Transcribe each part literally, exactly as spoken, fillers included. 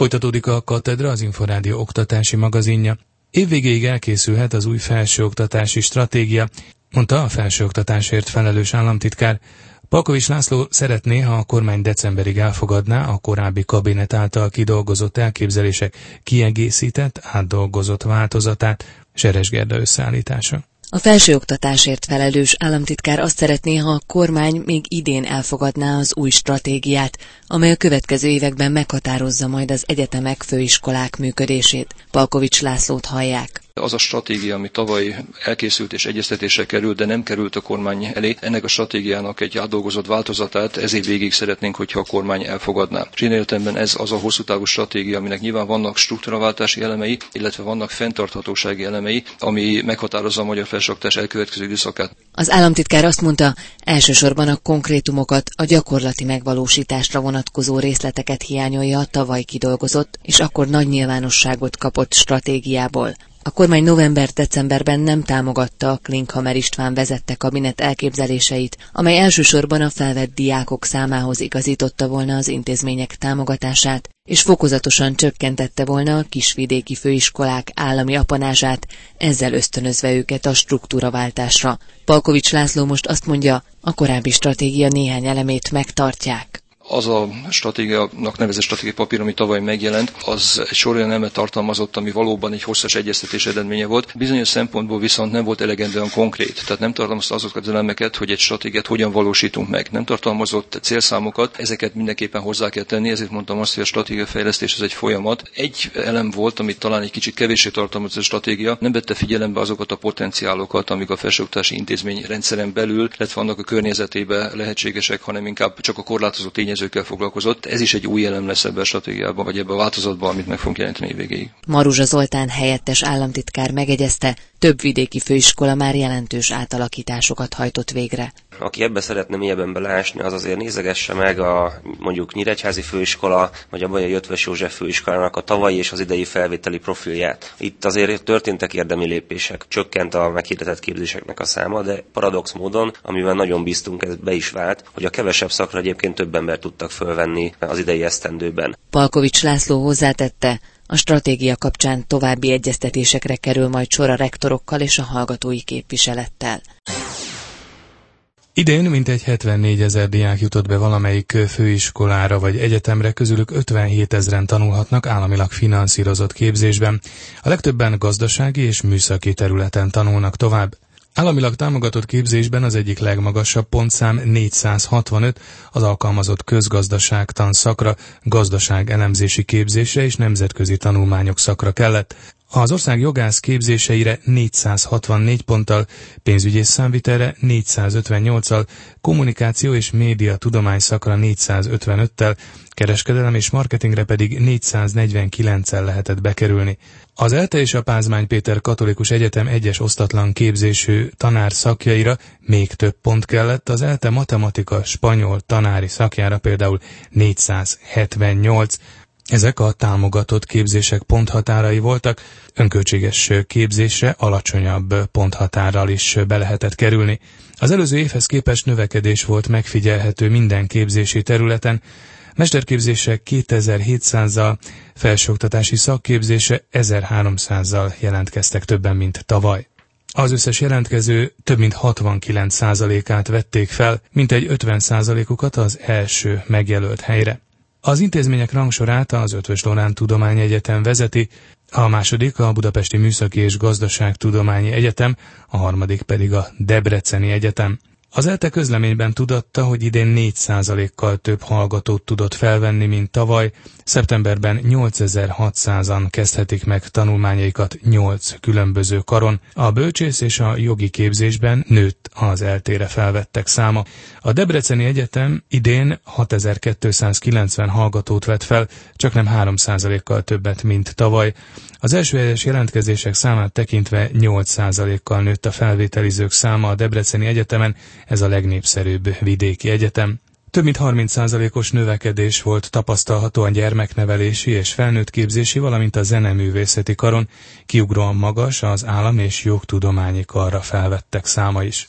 Folytatódik a Katedra, az Inforádió oktatási magazinja. Évvégéig elkészülhet az új felsőoktatási stratégia, mondta a felsőoktatásért felelős államtitkár. Palkovics László szeretné, ha a kormány decemberig elfogadná a korábbi kabinet által kidolgozott elképzelések kiegészített, átdolgozott változatát. Seres Gerda összeállítása. A felsőoktatásért felelős államtitkár azt szeretné, ha a kormány még idén elfogadná az új stratégiát, amely a következő években meghatározza majd az egyetemek, főiskolák működését. Palkovics Lászlót hallják. Az a stratégia, ami tavaly elkészült és egyeztetésre került, de nem került a kormány elé, ennek a stratégiának egy átdolgozott változatát ez év végig szeretnénk, hogyha a kormány elfogadná. És én értelemben ez az a hosszú távú stratégia, aminek nyilván vannak struktúraváltási elemei, illetve vannak fenntarthatósági elemei, ami meghatározza a magyar felsőoktatás elkövetkező időszakát. Az államtitkár azt mondta, elsősorban a konkrétumokat, a gyakorlati megvalósításra vonatkozó részleteket hiányolja a tavaly kidolgozott, és akkor nagy nyilvánosságot kapott stratégiából. A kormány november-decemberben nem támogatta a Klinkhammer István vezette kabinet elképzeléseit, amely elsősorban a felvett diákok számához igazította volna az intézmények támogatását, és fokozatosan csökkentette volna a kisvidéki főiskolák állami apanázsát, ezzel ösztönözve őket a struktúraváltásra. Palkovics László most azt mondja, a korábbi stratégia néhány elemét megtartják. Az a stratégiának nevezett stratégiai papír, ami tavaly megjelent, az egy sor olyan elemet tartalmazott, ami valóban egy hosszas egyeztetés eredménye volt. Bizonyos szempontból viszont nem volt elegendően konkrét, tehát nem tartalmazta azokat az elemeket, hogy egy stratégiát hogyan valósítunk meg. Nem tartalmazott célszámokat, ezeket mindenképpen hozzá kell tenni, ezért mondtam azt, hogy a stratégiafejlesztés az egy folyamat. Egy elem volt, amit talán egy kicsit kevéssé tartalmazott a stratégia, nem vette figyelembe azokat a potenciálokat, amik a felsőoktatási intézmény rendszeren belül, illetve annak a környezetében lehetségesek, hanem inkább csak a korlátozott tényezőkkel foglalkozott. Ez is egy új elem lesz ebben a stratégiában, vagy ebben a változatban, amit meg fogunk jelenteni évvégéig. Maruzsa Zoltán helyettes államtitkár megegyezte, több vidéki főiskola már jelentős átalakításokat hajtott végre. Aki ebbe szeretne mélyebben beleásni, az azért nézegesse meg a mondjuk Nyíregyházi főiskola, vagy a Bajai Ötvös József főiskolának a tavalyi és az idei felvételi profilját. Itt azért történtek érdemi lépések, csökkent a meghirdetett képzéseknek a száma, de paradox módon, amivel nagyon bíztunk, ez be is vált, hogy a kevesebb szakra egyébként több embert tudtak fölvenni az idei esztendőben. Palkovics László hozzátette, a stratégia kapcsán további egyeztetésekre kerül majd sor a rektorokkal és a hallgatói képviselettel. Idén mintegy hetvennégyezer diák jutott be valamelyik főiskolára vagy egyetemre, közülük ötvenhét ezren tanulhatnak államilag finanszírozott képzésben. A legtöbben gazdasági és műszaki területen tanulnak tovább. Államilag támogatott képzésben az egyik legmagasabb pontszám négyszázhatvanöt, az alkalmazott közgazdaságtan szakra, gazdaság elemzési képzésre és nemzetközi tanulmányok szakra kellett. Az ország jogász képzéseire négyszázhatvannégy ponttal, pénzügyész számvitelre négyszázötvennyolccal, kommunikáció és média tudomány szakra négyszázötvenöttel, kereskedelem és marketingre pedig négyszáznegyvenkilenccel lehetett bekerülni. Az ELTE és a Pázmány Péter Katolikus Egyetem egyes osztatlan képzésű tanár szakjaira még több pont kellett, az ELTE matematika, spanyol tanári szakjára például négyszázhetvennyolc. Ezek a támogatott képzések ponthatárai voltak, önköltséges képzésre alacsonyabb ponthatárral is be lehetett kerülni. Az előző évhez képest növekedés volt megfigyelhető minden képzési területen, mesterképzések kétezer-hétszázzal, felsőoktatási szakképzése ezerháromszázzal jelentkeztek többen, mint tavaly. Az összes jelentkező több mint hatvankilenc százalékát vették fel, mintegy ötven százalékukat az első megjelölt helyre. Az intézmények rangsorát az Eötvös Loránd Tudományegyetem vezeti, a második a Budapesti Műszaki és Gazdaságtudományi Egyetem, a harmadik pedig a Debreceni Egyetem. Az ELTE közleményben tudatta, hogy idén négy százalékkal több hallgatót tudott felvenni, mint tavaly. Szeptemberben nyolcezer-hatszázan kezdhetik meg tanulmányaikat nyolc különböző karon. A bölcsész és a jogi képzésben nőtt az eltére felvettek száma. A Debreceni Egyetem idén hatezer-kétszázkilencven hallgatót vett fel, csaknem három százalékkal többet, mint tavaly. Az elsőhelyes jelentkezések számát tekintve nyolc százalékkal nőtt a felvételizők száma a Debreceni Egyetemen, ez a legnépszerűbb vidéki egyetem. Több mint harminc százalékos növekedés volt tapasztalható a gyermeknevelési és felnőttképzési, valamint a zeneművészeti karon, kiugróan magas az állam- és jogtudományi karra felvettek száma is.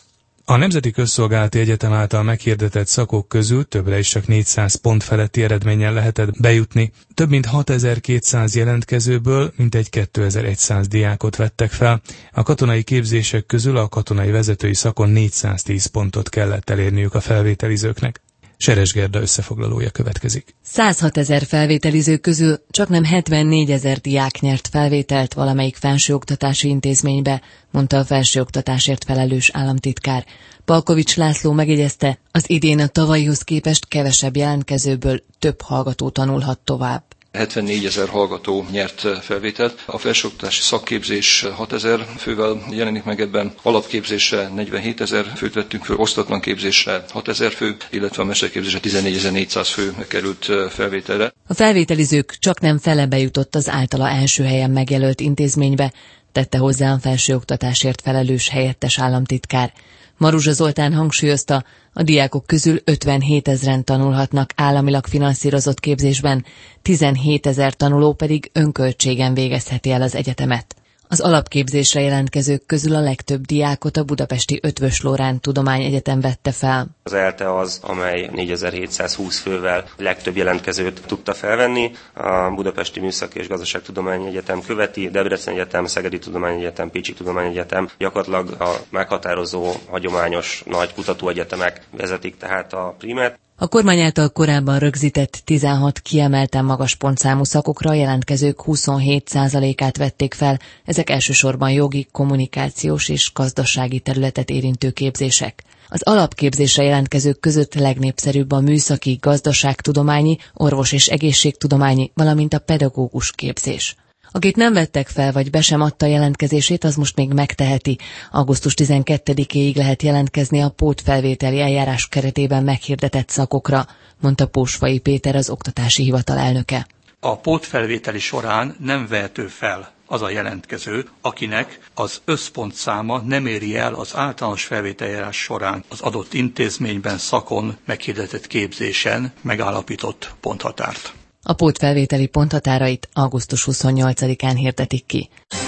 A Nemzeti Közszolgálati Egyetem által meghirdetett szakok közül többre is csak négyszáz pont feletti eredménnyel lehetett bejutni. Több mint hatezer-kétszáz jelentkezőből mintegy kétezer-száz diákot vettek fel. A katonai képzések közül a katonai vezetői szakon négyszáztíz pontot kellett elérniük a felvételizőknek. Seres Gerda összefoglalója következik. százhatezer felvételiző közül csaknem hetvennégyezer diák nyert felvételt valamelyik felsőoktatási intézménybe, mondta a felsőoktatásért felelős államtitkár. Palkovics László megjegyezte, az idén a tavalyihoz képest kevesebb jelentkezőből több hallgató tanulhat tovább. hetvennégyezer hallgató nyert felvételt. A felsőoktatási szakképzés hatezer fővel jelenik meg ebben, alapképzésre negyvenhétezer főt vettünk föl, osztatlan képzésre hatezer fő, illetve a mesterképzésre tizennégyezer-négyszáz fő került felvételre. A felvételizők csaknem fele bejutott az általa első helyen megjelölt intézménybe, tette hozzá a felsőoktatásért felelős helyettes államtitkár. Maruzsa Zoltán hangsúlyozta, a diákok közül ötvenhétezren tanulhatnak államilag finanszírozott képzésben, tizenhétezer tanuló pedig önköltségen végezheti el az egyetemet. Az alapképzésre jelentkezők közül a legtöbb diákot a budapesti Eötvös Loránd Tudományegyetem vette fel. Az ELTE az, amely négyezer-hétszázhúsz fővel legtöbb jelentkezőt tudta felvenni. A Budapesti Műszaki és Gazdaságtudományi Egyetem követi, Debrecen Egyetem, Szegedi Tudományegyetem, Pécsi Tudományegyetem, gyakorlatilag a meghatározó, hagyományos nagy kutatóegyetemek vezetik tehát a primet. A kormány által korábban rögzített tizenhat kiemelten magas pontszámú szakokra a jelentkezők huszonhét százalékát vették fel, ezek elsősorban jogi, kommunikációs és gazdasági területet érintő képzések. Az alapképzésre jelentkezők között legnépszerűbb a műszaki, gazdaságtudományi, orvos- és egészségtudományi, valamint a pedagógus képzés. Akit nem vettek fel, vagy be sem adta jelentkezését, az most még megteheti. augusztus tizenkettedikéig lehet jelentkezni a pótfelvételi eljárás keretében meghirdetett szakokra, mondta Pósfai Péter, az Oktatási Hivatal elnöke. A pótfelvételi során nem vehető fel az a jelentkező, akinek az összpontszáma nem éri el az általános felvételjárás során az adott intézményben, szakon meghirdetett képzésen megállapított ponthatárt. A pótfelvételi ponthatárait augusztus huszonnyolcadikán hirdetik ki.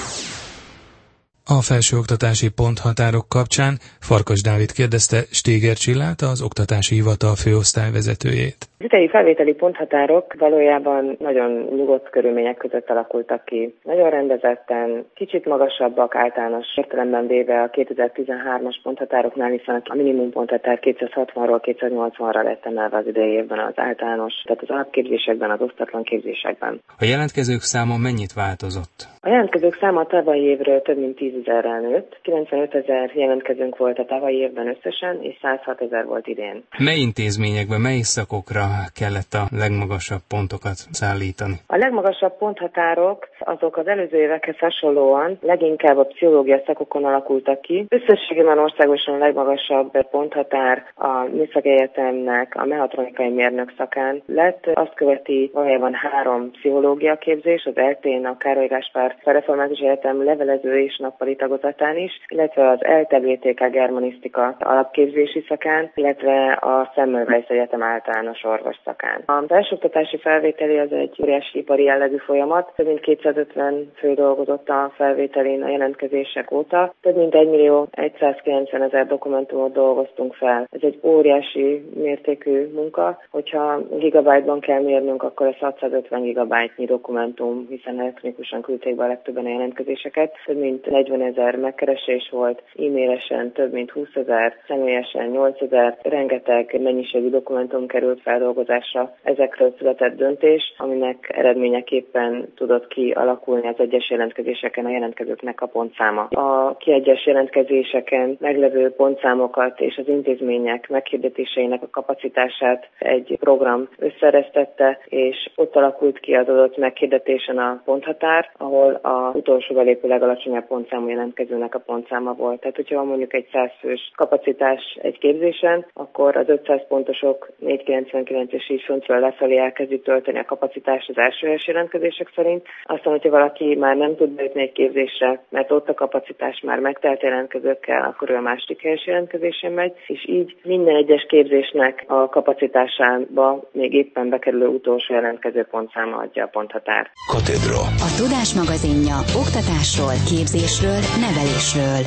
A felsőoktatási ponthatárok kapcsán Farkas Dávid kérdezte Stéger Csillát, az Oktatási Hivatal főosztályvezetőjét. Az idei felvételi ponthatárok valójában nagyon nyugodt körülmények között alakultak ki. Nagyon rendezetten, kicsit magasabbak általános értelemben véve a kétezer-tizenhármas ponthatároknál, hiszen a minimum ponthatár kétszázhatvanról kétszáznyolcvanra lett emelve az idei évben az általános, tehát az alapképzésekben, az osztatlan képzésekben. A jelentkezők száma mennyit változott? A jelentkezők száma a tavalyi évről több mint tízezerrel nőtt. kilencvenötezer jelentkezőnk volt a tavalyi évben összesen, és százhatezer volt idén. Mely intézményekben, mely szakokra kellett a legmagasabb pontokat szállítani? A legmagasabb ponthatárok azok az előző évekhez hasonlóan leginkább a pszichológia szakokon alakultak ki. Összességében országosan a legmagasabb ponthatár a Műszaki Egyetemnek a mechatronikai mérnök szakán lett. Azt követi valójában három pszichológia képzés, az eltén a Károly Gáspár Református Egyetem levelező és nappali tagozatán is, illetve az ELTE bé té ká germanisztika alapképzési szakán, illetve a Semmelweis Egyetem általános orvos szakán. A felsőoktatási felvételi az egy óriási ipari jellegű folyamat. Több mint kétszázötven fő dolgozott a felvételén a jelentkezések óta. Több mint egymillió százkilencvenezer dokumentumot dolgoztunk fel. Ez egy óriási mértékű munka. Hogyha gigabyte-ban kell mérnünk, akkor ez hatszázötven gigabyte-nyi dokumentum, hiszen elektronikusan küldték be a legtöbben a jelentkezéseket. Több mint negyvenezer megkeresés volt, e-mailesen több mint húszezer, személyesen nyolcezer, rengeteg mennyiségű dokumentum került feldolgozásra. Ezekről született döntés, aminek eredményeképpen tudott kialakulni az egyes jelentkezéseken a jelentkezőknek a pontszáma. A kiegyes jelentkezéseken meglevő pontszámokat és az intézmények meghirdetéseinek a kapacitását egy program összeresztette, és ott alakult ki az adott meghirdetésen a ponthatár, ahol a utolsó belépő legalacsonyabb pontszámú jelentkezőnek a pontszáma volt. Tehát, hogyha mondjuk egy száz fős kapacitás egy képzésen, akkor az ötszáz pontosok négyszázkilencvenkilenc és így föntről lefelé elkezdik tölteni a kapacitást az első helyes jelentkezések szerint. Aztán, hogyha valaki már nem tud bejutni egy képzésre, mert ott a kapacitás már megtelt jelentkezőkkel, akkor ő a második helyes jelentkezésen megy, és így minden egyes képzésnek a kapacitásába még éppen bekerülő utolsó jelentkező pontszáma adja a ponthatárt. Katedra. A Tudás magazinja oktatásról, képzésről, nevelésről.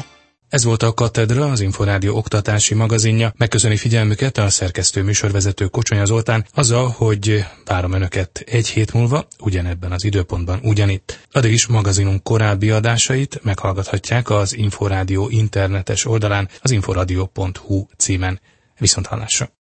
Ez volt a Katedra, az Inforádió oktatási magazinja. Megköszöni figyelmüket a szerkesztő műsorvezető Kocsonya Zoltán, azzal, hogy várom Önöket egy hét múlva, ugyanebben az időpontban ugyanitt. Addig is magazinunk korábbi adásait meghallgathatják az Inforádió internetes oldalán, az inforadio pont hu címen. Viszonthallásra!